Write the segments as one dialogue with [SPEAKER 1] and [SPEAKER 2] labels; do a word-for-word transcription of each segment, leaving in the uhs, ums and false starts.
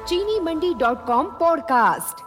[SPEAKER 1] चीनी Mandi dot com podcast.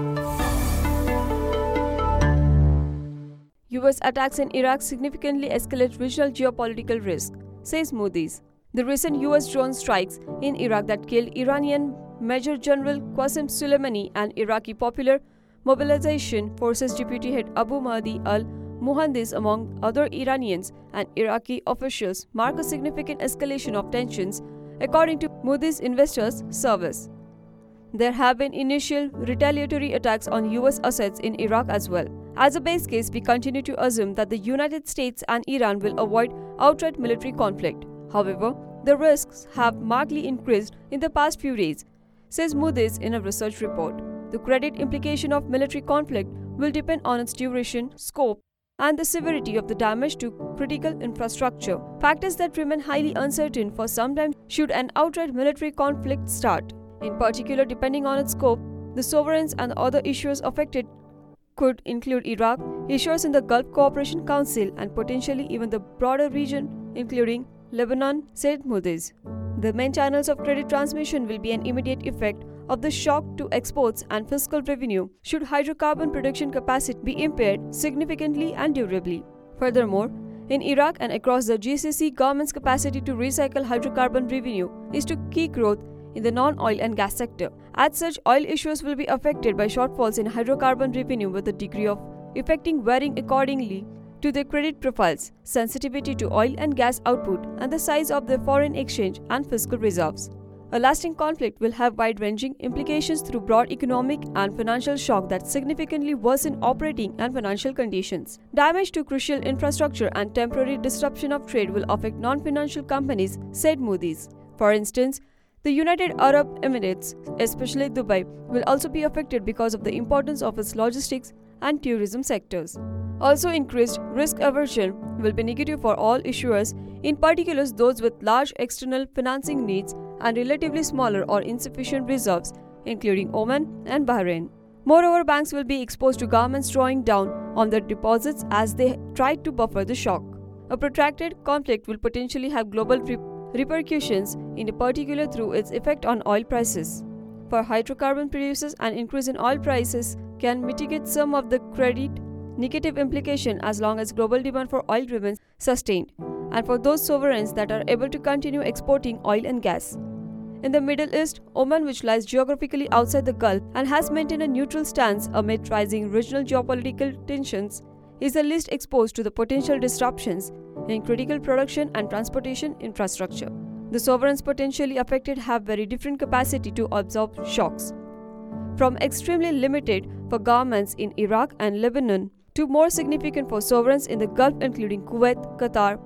[SPEAKER 2] U S attacks in Iraq significantly escalate regional geopolitical risk, says Moody's. The recent U S drone strikes in Iraq that killed Iranian Major General Qasem Soleimani and Iraqi Popular Mobilization Forces Deputy Head Abu Mahdi al-Muhandis, among other Iranians and Iraqi officials, mark a significant escalation of tensions, according to Moody's Investors Service. There have been initial retaliatory attacks on U S assets in Iraq as well. As a base case, we continue to assume that the United States and Iran will avoid outright military conflict. However, the risks have markedly increased in the past few days, says Moody's in a research report. The credit implication of military conflict will depend on its duration, scope, and the severity of the damage to critical infrastructure, factors that remain highly uncertain for some time should an outright military conflict start. In particular, depending on its scope, the sovereigns and other issuers affected could include Iraq, issuers in the Gulf Cooperation Council, and potentially even the broader region, including Lebanon, said Moody's. The main channels of credit transmission will be an immediate effect of the shock to exports and fiscal revenue should hydrocarbon production capacity be impaired significantly and durably. Furthermore, in Iraq and across the G C C, government's capacity to recycle hydrocarbon revenue is to key growth in the non-oil and gas sector. As such, oil issuers will be affected by shortfalls in hydrocarbon revenue, with the degree of affecting varying accordingly to their credit profiles, sensitivity to oil and gas output, and the size of their foreign exchange and fiscal reserves. A lasting conflict will have wide-ranging implications through broad economic and financial shock that significantly worsen operating and financial conditions. Damage to crucial infrastructure and temporary disruption of trade will affect non-financial companies, said Moody's. For instance, the United Arab Emirates, especially Dubai, will also be affected because of the importance of its logistics and tourism sectors. Also, increased risk aversion will be negative for all issuers, in particular those with large external financing needs and relatively smaller or insufficient reserves, including Oman and Bahrain. Moreover, banks will be exposed to governments drawing down on their deposits as they try to buffer the shock. A protracted conflict will potentially have global re- repercussions, in particular through its effect on oil prices. For hydrocarbon producers, an increase in oil prices can mitigate some of the credit negative implication as long as global demand for oil remains sustained, and for those sovereigns that are able to continue exporting oil and gas. In the Middle East, Oman, which lies geographically outside the Gulf and has maintained a neutral stance amid rising regional geopolitical tensions, is the least exposed to the potential disruptions in critical production and transportation infrastructure. The sovereigns potentially affected have very different capacity to absorb shocks, from extremely limited for governments in Iraq and Lebanon to more significant for sovereigns in the Gulf, including Kuwait, Qatar,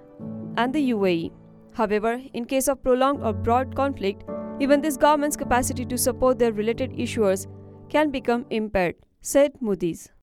[SPEAKER 2] and the U A E. However, in case of prolonged or broad conflict, even this government's capacity to support their related issuers can become impaired, said Moody's.